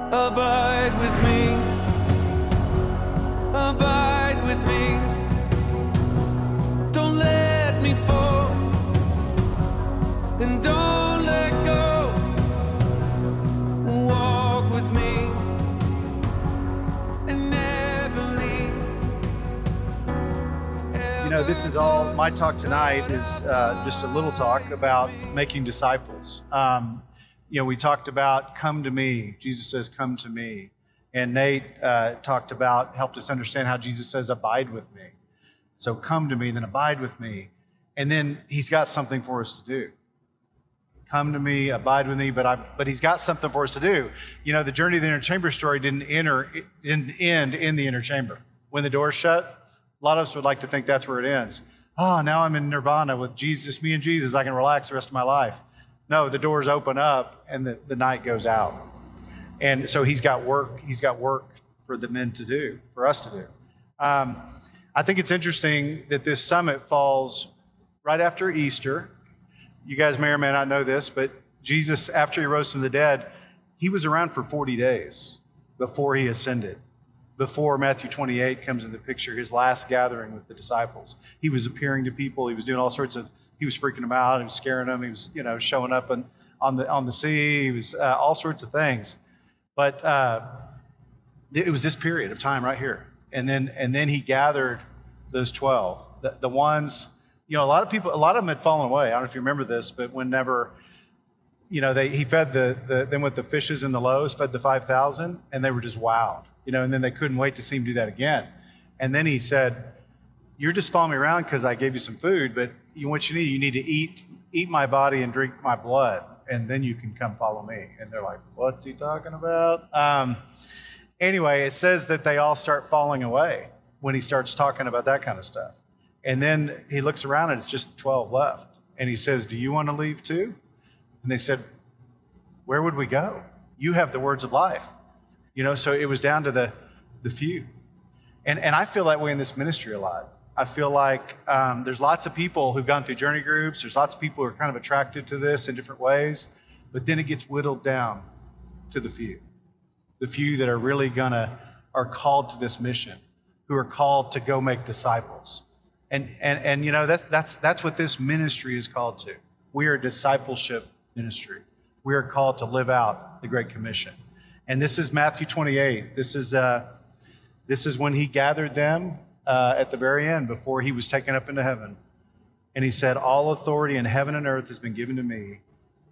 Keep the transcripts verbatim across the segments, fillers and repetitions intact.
Abide with me. Abide with me. Don't let me fall. And don't let go. Walk with me. And never leave. You know, this is all, my talk tonight is uh, just a little talk about making disciples. Um, you know, we talked about come to me. Jesus says, come to me. And Nate uh, talked about, helped us understand how Jesus says, abide with me. So come to me, then abide with me. And then he's got something for us to do. Come to me, abide with me, but I, but he's got something for us to do. You know, the journey of the inner chamber story didn't enter, it didn't end in the inner chamber. When the door's shut, a lot of us would like to think that's where it ends. Oh, now I'm in nirvana with Jesus, me and Jesus. I can relax the rest of my life. No, the doors open up and the, the night goes out. And so he's got work, he's got work for the men to do, for us to do. Um, I think it's interesting that this summit falls right after Easter. You guys may or may not know this, but Jesus, after he rose from the dead, he was around for forty days before he ascended. Before Matthew twenty-eight comes in the picture, his last gathering with the disciples. He was appearing to people. He was doing all sorts of, he was freaking them out. He was scaring them. He was, you know, showing up on, on the on the sea. He was uh, all sorts of things. But uh, it was this period of time right here. And then and then he gathered those twelve. The, the ones, you know, a lot of people, a lot of them had fallen away. I don't know if you remember this, but whenever, you know, they he fed the, the them with the fishes and the loaves, fed the five thousand, and they were just wowed. You know, and then they couldn't wait to see him do that again. And then he said, you're just following me around because I gave you some food, but you, what you need, you need to eat eat my body and drink my blood, and then you can come follow me. And they're like, what's he talking about? Um, anyway, it says that they all start falling away when he starts talking about that kind of stuff. And then he looks around and it's just twelve left. And he says, do you want to leave too? And they said, where would we go? You have the words of life. You know, so it was down to the, the few. And, and I feel that way in this ministry a lot. I feel like um, there's lots of people who've gone through journey groups. There's lots of people who are kind of attracted to this in different ways. But then it gets whittled down to the few. The few that are really gonna, are called to this mission, who are called to go make disciples. And, and, and you know, that's, that's, that's what this ministry is called to. We are a discipleship ministry. We are called to live out the Great Commission. And this is Matthew twenty-eight. This is, uh, this is when he gathered them uh, at the very end before he was taken up into heaven. And he said, all authority in heaven and earth has been given to me.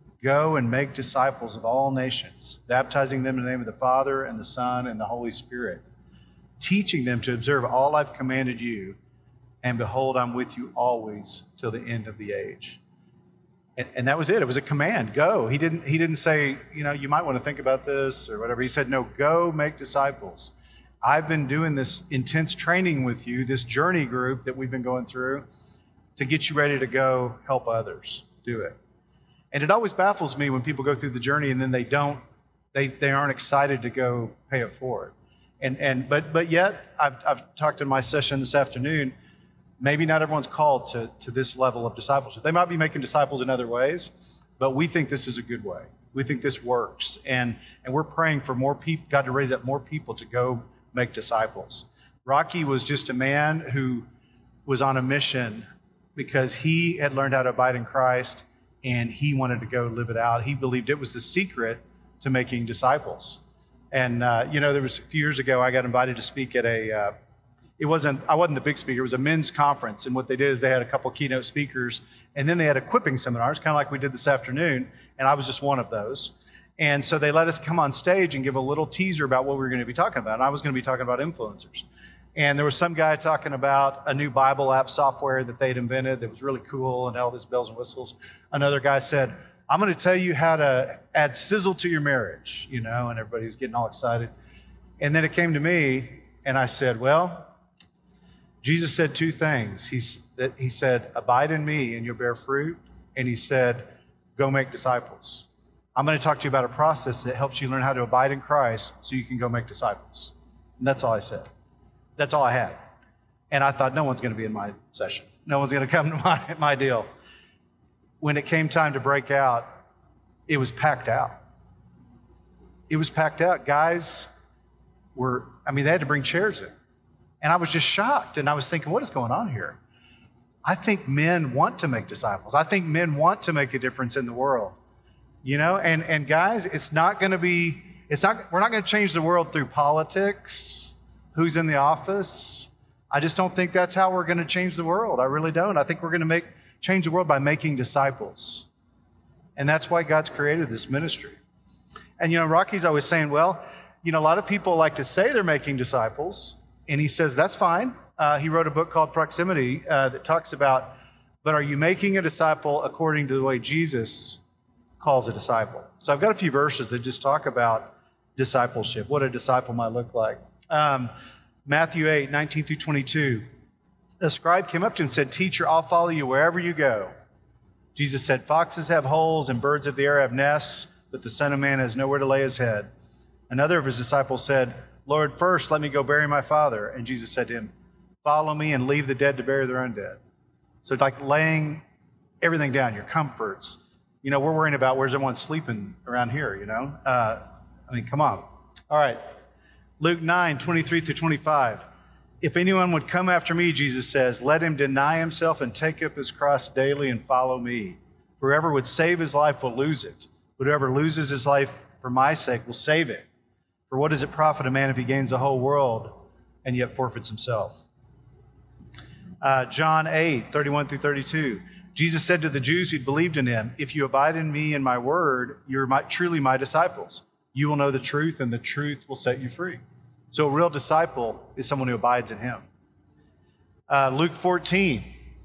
Go and make disciples of all nations, baptizing them in the name of the Father and the Son and the Holy Spirit, teaching them to observe all I've commanded you. And behold, I'm with you always till the end of the age. And, and that was it. It was a command. Go. He didn't, he didn't say, you know, you might want to think about this or whatever. He said, no, go make disciples. I've been doing this intense training with you, this journey group that we've been going through to get you ready to go help others do it. And it always baffles me when people go through the journey and then they don't, they, they aren't excited to go pay it forward. And, and, but, but yet I've, I've talked in my session this afternoon, maybe not everyone's called to, to this level of discipleship. They might be making disciples in other ways, but we think this is a good way. We think this works. And, and we're praying for more people, God to raise up more people to go make disciples. Rocky was just a man who was on a mission because he had learned how to abide in Christ and he wanted to go live it out. He believed it was the secret to making disciples. And, uh, you know, there was a few years ago, I got invited to speak at a, uh, It wasn't, I wasn't the big speaker, it was a men's conference. And what they did is they had a couple keynote speakers, and then they had equipping seminars, kind of like we did this afternoon, and I was just one of those. And so they let us come on stage and give a little teaser about what we were going to be talking about. And I was going to be talking about influencers. And there was some guy talking about a new Bible app software that they'd invented that was really cool and all these bells and whistles. Another guy said, I'm going to tell you how to add sizzle to your marriage, you know, and everybody was getting all excited. And then it came to me, and I said, well, Jesus said two things. He, that he said, abide in me and you'll bear fruit. And he said, go make disciples. I'm going to talk to you about a process that helps you learn how to abide in Christ so you can go make disciples. And that's all I said. That's all I had. And I thought, no one's going to be in my session. No one's going to come to my, my deal. When it came time to break out, it was packed out. It was packed out. Guys were, I mean, they had to bring chairs in. And I was just shocked. And I was thinking, what is going on here? I think men want to make disciples. I think men want to make a difference in the world. You know, and, and guys, it's not going to be, it's not, we're not going to change the world through politics, who's in the office. I just don't think that's how we're going to change the world. I really don't. I think we're going to make, change the world by making disciples. And that's why God's created this ministry. And, you know, Rocky's always saying, well, you know, a lot of people like to say they're making disciples. And he says, that's fine. Uh, he wrote a book called Proximity uh, that talks about, but are you making a disciple according to the way Jesus calls a disciple? So I've got a few verses that just talk about discipleship, what a disciple might look like. Um, Matthew eight, nineteen through twenty-two. A scribe came up to him and said, teacher, I'll follow you wherever you go. Jesus said, foxes have holes and birds of the air have nests, but the Son of Man has nowhere to lay his head. Another of his disciples said, Lord, first let me go bury my father. And Jesus said to him, follow me and leave the dead to bury their own dead. So it's like laying everything down, your comforts. You know, we're worrying about where's everyone sleeping around here, you know? Uh, I mean, come on. All right. Luke nine, twenty-three through twenty-five. If anyone would come after me, Jesus says, let him deny himself and take up his cross daily and follow me. Whoever would save his life will lose it. Whoever loses his life for my sake will save it. For what does it profit a man if he gains the whole world and yet forfeits himself? Uh, John eight, thirty-one through thirty-two. Jesus said to the Jews who'd believed in him, if you abide in me and my word, you're my, truly my disciples. You will know the truth, and the truth will set you free. So a real disciple is someone who abides in him. Uh, Luke fourteen.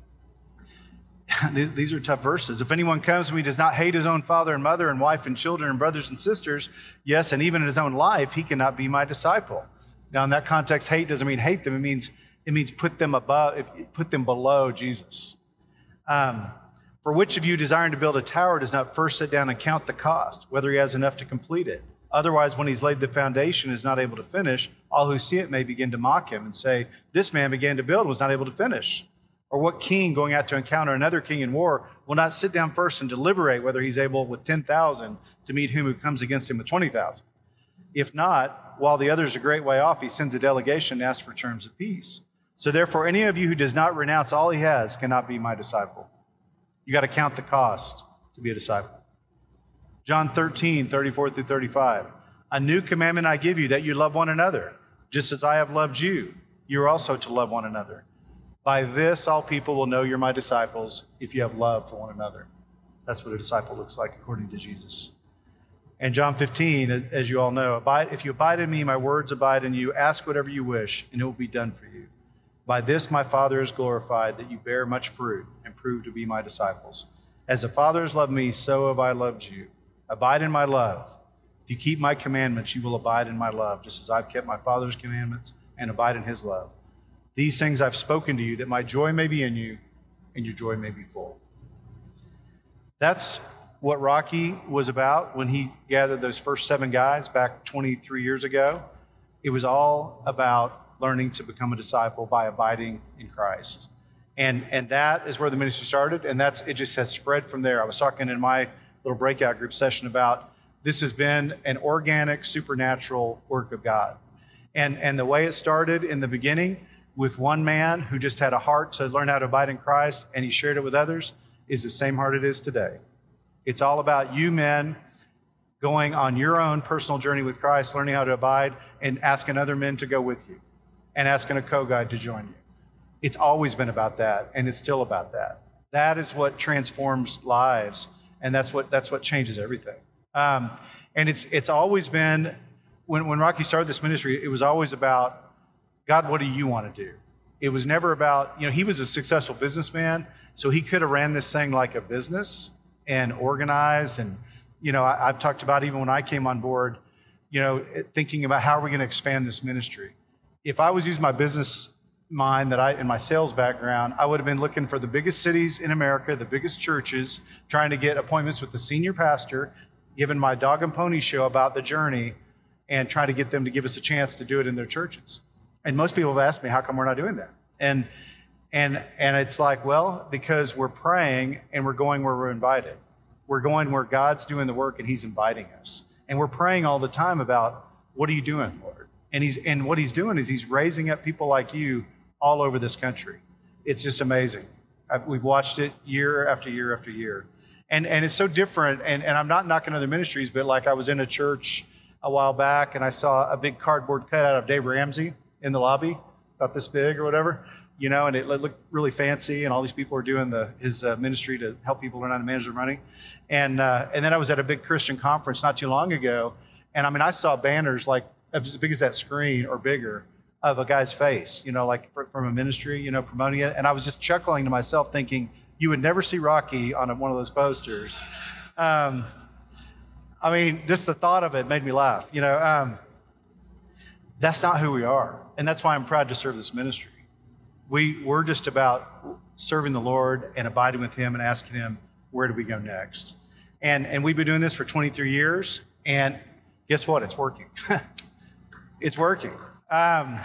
these, these are tough verses. If anyone comes to me, does not hate his own father and mother and wife and children and brothers and sisters, yes, and even in his own life, he cannot be my disciple. Now, in that context, hate doesn't mean hate them. It means it means put them above, put them below Jesus. Um, for which of you desiring to build a tower does not first sit down and count the cost, whether he has enough to complete it? Otherwise, when he's laid the foundation and is not able to finish, all who see it may begin to mock him and say, this man began to build and was not able to finish. Or what king going out to encounter another king in war will not sit down first and deliberate whether he's able with ten thousand to meet him who comes against him with twenty thousand? If not, while the other is a great way off, he sends a delegation and asks for terms of peace. So therefore, any of you who does not renounce all he has cannot be my disciple. You got to count the cost to be a disciple. John thirteen, thirty-four through thirty-five. A new commandment I give you, that you love one another. Just as I have loved you, you are also to love one another. By this, all people will know you're my disciples if you have love for one another. That's what a disciple looks like according to Jesus. And John fifteen, as you all know, abide, if you abide in me, my words abide in you. Ask whatever you wish, and it will be done for you. By this, my Father is glorified, that you bear much fruit and prove to be my disciples. As the Father has loved me, so have I loved you. Abide in my love. If you keep my commandments, you will abide in my love, just as I've kept my Father's commandments and abide in his love. These things I've spoken to you, that my joy may be in you and your joy may be full. That's what Rocky was about when he gathered those first seven guys back twenty-three years ago. It was all about learning to become a disciple by abiding in Christ. And, and that is where the ministry started, and that's it just has spread from there. I was talking in my little breakout group session about this has been an organic, supernatural work of God. And, and the way it started in the beginning with one man who just had a heart to learn how to abide in Christ, and he shared it with others, is the same heart it is today. It's all about you men going on your own personal journey with Christ, learning how to abide, and asking other men to go with you, and asking a co-guide to join you. It's always been about that, and it's still about that. That is what transforms lives, and that's what that's what changes everything. Um, and it's it's always been, when, when Rocky started this ministry, it was always about, God, what do you want to do? It was never about, you know, he was a successful businessman, so he could have ran this thing like a business and organized. And, you know, I, I've talked about even when I came on board, you know, thinking about how are we going to expand this ministry. If I was using my business mind that I, in my sales background, I would have been looking for the biggest cities in America, the biggest churches, trying to get appointments with the senior pastor, giving my dog and pony show about the journey, and try to get them to give us a chance to do it in their churches. And most people have asked me, how come we're not doing that? And and and it's like, well, because we're praying and we're going where we're invited. We're going where God's doing the work and he's inviting us. And we're praying all the time about, what are you doing, Lord? And he's and what he's doing is he's raising up people like you all over this country. It's just amazing. I've, we've watched it year after year after year. And and it's so different. And, and I'm not knocking other ministries, but like I was in a church a while back and I saw a big cardboard cutout of Dave Ramsey in the lobby, about this big or whatever, you know, and it looked really fancy. And all these people are doing the his uh, ministry to help people learn how to manage their money. And uh, and then I was at a big Christian conference not too long ago. And I mean, I saw banners like as big as that screen or bigger of a guy's face, you know, like from a ministry, you know, promoting it. And I was just chuckling to myself thinking, you would never see Rocky on one of those posters. Um, I mean, just the thought of it made me laugh, you know. Um, that's not who we are. And that's why I'm proud to serve this ministry. We, we're just about serving the Lord and abiding with him and asking him, where do we go next? And, and we've been doing this for twenty-three years. And guess what? It's working. It's working. Um,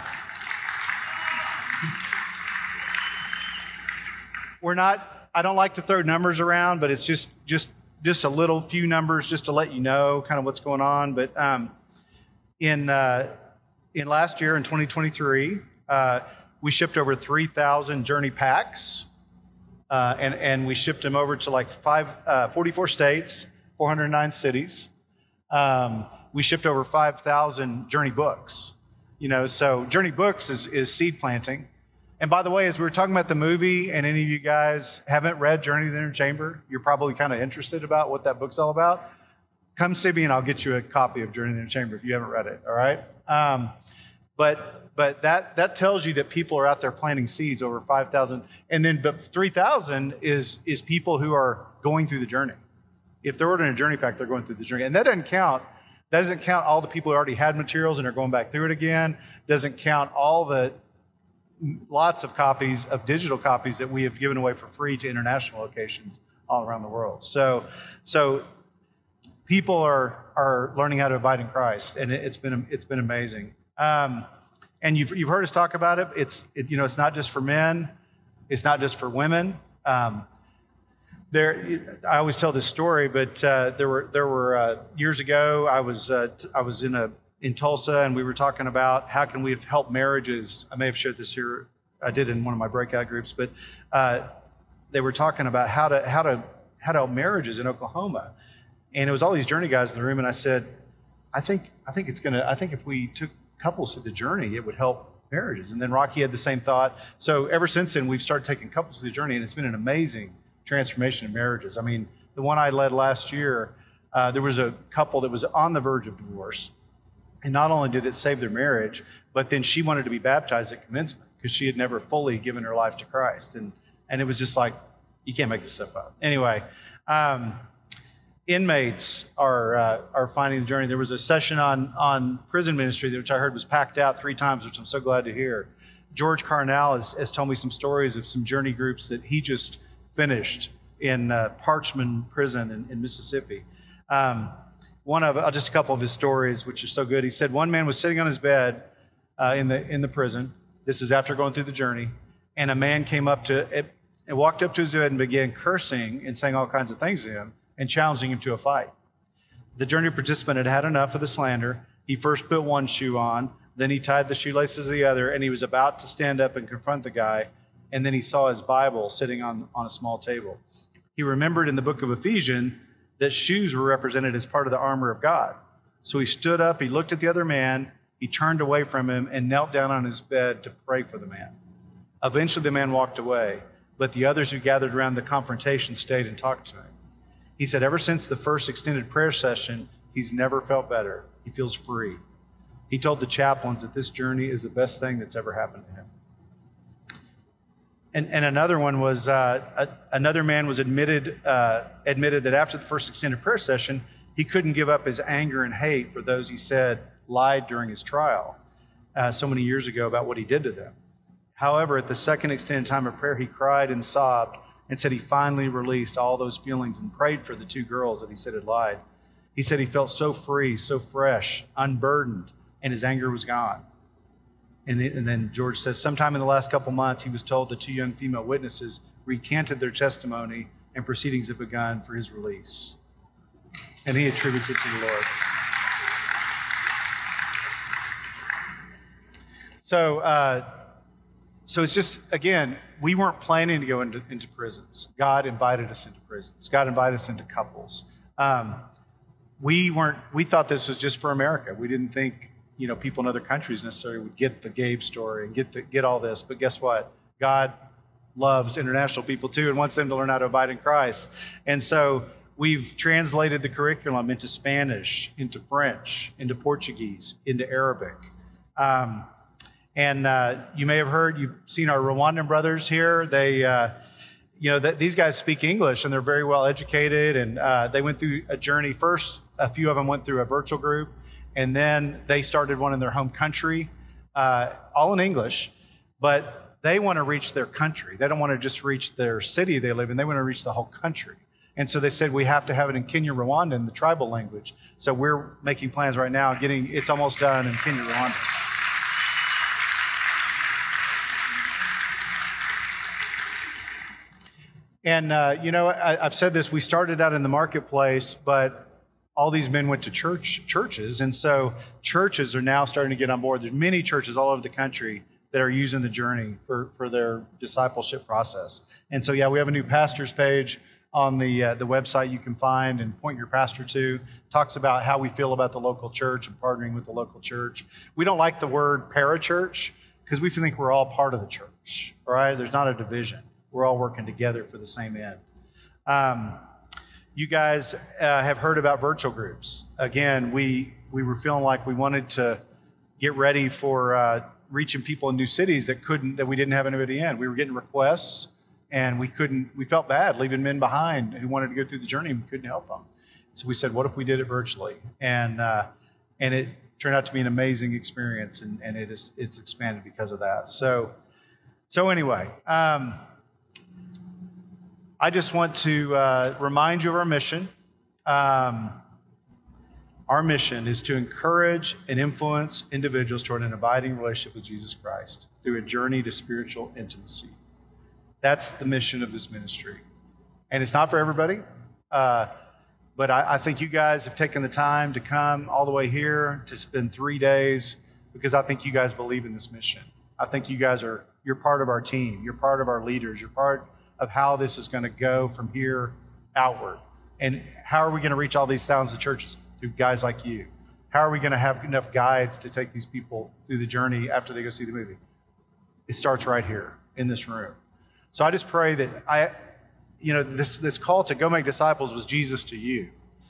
we're not, I don't like to throw numbers around, but it's just, just, just a little few numbers just to let you know kind of what's going on. But um, in, uh, in last year, in twenty twenty-three, uh, we shipped over three thousand Journey packs. Uh, and, and we shipped them over to like five, uh, forty-four states, four hundred nine cities. Um, we shipped over five thousand Journey books. You know, so Journey Books is, is seed planting. And by the way, as we were talking about the movie, and any of you guys haven't read Journey to the Inner Chamber, you're probably kind of interested about what that book's all about. Come see me and I'll get you a copy of Journey to the Inner Chamber if you haven't read it, all right? Um, but but that that tells you that people are out there planting seeds, over five thousand. And then but three thousand is, is people who are going through the journey. If they're ordering a Journey pack, they're going through the journey. And that doesn't count That doesn't count all the people who already had materials and are going back through it again. Doesn't count all the lots of copies of digital copies that we have given away for free to international locations all around the world. So, so people are are learning how to abide in Christ, and it, it's been it's been amazing. Um, and you've you've heard us talk about it. It's it, you know it's not just for men, it's not just for women. Um, There, I always tell this story, but uh, there were there were uh, years ago. I was uh, t- I was in a in Tulsa, and we were talking about how can we help marriages. I may have shared this here. I did in one of my breakout groups, but uh, they were talking about how to how to how to help marriages in Oklahoma, and it was all these Journey guys in the room. And I said, I think I think it's gonna. I think if we took couples to the journey, it would help marriages. And then Rocky had the same thought. So ever since then, we've started taking couples to the journey, and it's been an amazing transformation of marriages. I mean, the one I led last year, uh, there was a couple that was on the verge of divorce. And not only did it save their marriage, but then she wanted to be baptized at commencement because she had never fully given her life to Christ. And and it was just like, you can't make this stuff up. Anyway, um, inmates are uh, are finding the journey. There was a session on, on prison ministry, which I heard was packed out three times, which I'm so glad to hear. George Carnell has, has told me some stories of some Journey groups that he just finished in uh, Parchman Prison in, in Mississippi. Um, one of uh, just a couple of his stories, which is so good. He said one man was sitting on his bed uh, in the in the prison. This is after going through the journey, and a man came up to it and walked up to his bed and began cursing and saying all kinds of things to him and challenging him to a fight. The journey participant had had enough of the slander. He first put one shoe on, then he tied the shoelaces of the other, and he was about to stand up and confront the guy. And then he saw his Bible sitting on, on a small table. He remembered in the book of Ephesians that shoes were represented as part of the armor of God. So he stood up, he looked at the other man, he turned away from him and knelt down on his bed to pray for the man. Eventually the man walked away, but the others who gathered around the confrontation stayed and talked to him. He said ever since the first extended prayer session, he's never felt better. He feels free. He told the chaplains that this journey is the best thing that's ever happened to him. And, and another one was, uh, a, another man was admitted uh, admitted that after the first extended prayer session, he couldn't give up his anger and hate for those he said lied during his trial uh, so many years ago about what he did to them. However, at the second extended time of prayer, he cried and sobbed and said he finally released all those feelings and prayed for the two girls that he said had lied. He said he felt so free, so fresh, unburdened, and his anger was gone. And then George says, sometime in the last couple months, he was told the two young female witnesses recanted their testimony and proceedings have begun for his release. And he attributes it to the Lord. So, uh, so it's just, again, we weren't planning to go into, into prisons. God invited us into prisons. God invited us into couples. Um, we weren't, we thought this was just for America. We didn't think, you know, people in other countries necessarily would get the Gabe story and get the, get all this. But guess what? God loves international people too and wants them to learn how to abide in Christ. And so we've translated the curriculum into Spanish, into French, into Portuguese, into Arabic. Um, and uh, you may have heard, you've seen our Rwandan brothers here. They, uh, you know, th- these guys speak English and they're very well educated. And uh, they went through a journey. First, a few of them went through a virtual group, and then they started one in their home country, uh, all in English. But they want to reach their country. They don't want to just reach their city they live in. They want to reach the whole country. And so they said, we have to have it in Kenya, Rwanda, the tribal language. So we're making plans right now, getting, it's almost done in Kenya, Rwanda. And, uh, you know, I, I've said this, we started out in the marketplace, but all these men went to church churches. And so churches are now starting to get on board. There's many churches all over the country that are using the journey for, for their discipleship process. And so, yeah, we have a new pastors page on the uh, the website you can find and point your pastor to. Talks about how we feel about the local church and partnering with the local church. We don't like the word parachurch because we think we're all part of the church, all right? There's not a division. We're all working together for the same end. Um, you guys uh, have heard about virtual groups. Again, we we were feeling like we wanted to get ready for uh, reaching people in new cities that couldn't, that we didn't have anybody in. We were getting requests, and we couldn't. We felt bad leaving men behind who wanted to go through the journey and we couldn't help them. So we said, what if we did it virtually? And uh, and it turned out to be an amazing experience, and, and it is it's expanded because of that. So so anyway. Um, I just want to uh, remind you of our mission. Um, our mission is to encourage and influence individuals toward an abiding relationship with Jesus Christ through a journey to spiritual intimacy. That's the mission of this ministry. And it's not for everybody, uh, but I, I think you guys have taken the time to come all the way here to spend three days because I think you guys believe in this mission. I think you guys are, you're part of our team. You're part of our leaders. You're part of how this is going to go from here outward. And how are we going to reach all these thousands of churches? Through guys like you. How are we going to have enough guides to take these people through the journey after they go see the movie? It starts right here in this room. So I just pray that I, you know, this, this call to go make disciples was Jesus to you.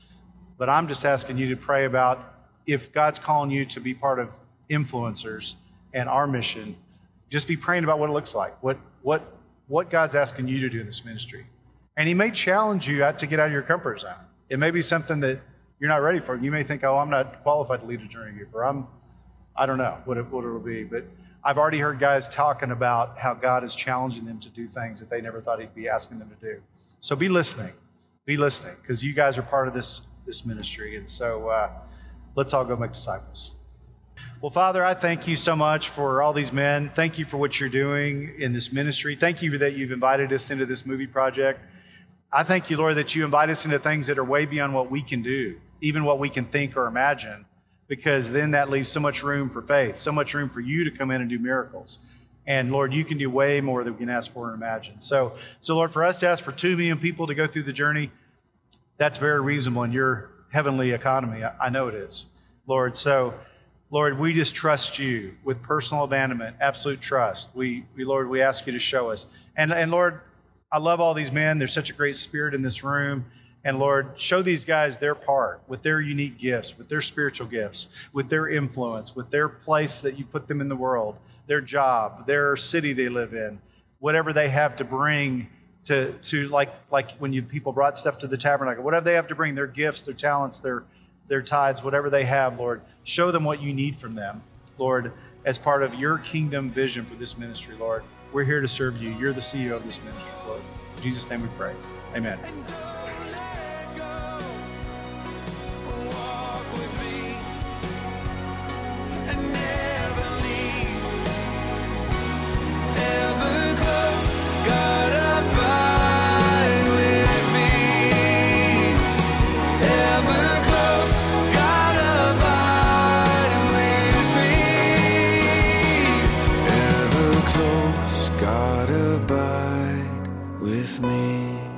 But I'm just asking you to pray about if God's calling you to be part of influencers and our mission, just be praying about what it looks like, what, what, what God's asking you to do in this ministry. And he may challenge you out to get out of your comfort zone. It may be something that you're not ready for. You may think, oh, I'm not qualified to lead a journey group, or I'm, I don't know what, it, what it'll be. But I've already heard guys talking about how God is challenging them to do things that they never thought he'd be asking them to do. So be listening, be listening, because you guys are part of this, this ministry. And so uh, let's all go make disciples. Well, Father, I thank you so much for all these men. Thank you for what you're doing in this ministry. Thank you that you've invited us into this movie project. I thank you, Lord, that you invite us into things that are way beyond what we can do, even what we can think or imagine, because then that leaves so much room for faith, so much room for you to come in and do miracles. And Lord, you can do way more than we can ask for and imagine. So, so Lord, for us to ask for two million people to go through the journey, that's very reasonable in your heavenly economy. I, I know it is, Lord. So, Lord, we just trust you with personal abandonment, absolute trust. We, we Lord, we ask you to show us. And, and Lord, I love all these men. There's such a great spirit in this room. And Lord, show these guys their part with their unique gifts, with their spiritual gifts, with their influence, with their place that you put them in the world, their job, their city they live in, whatever they have to bring to, to like, like when you people brought stuff to the tabernacle, whatever they have to bring, their gifts, their talents, their their tithes, whatever they have, Lord, show them what you need from them, Lord, as part of your kingdom vision for this ministry, Lord. We're here to serve you. You're the C E O of this ministry, Lord. In Jesus' name we pray. Amen. God abide with me.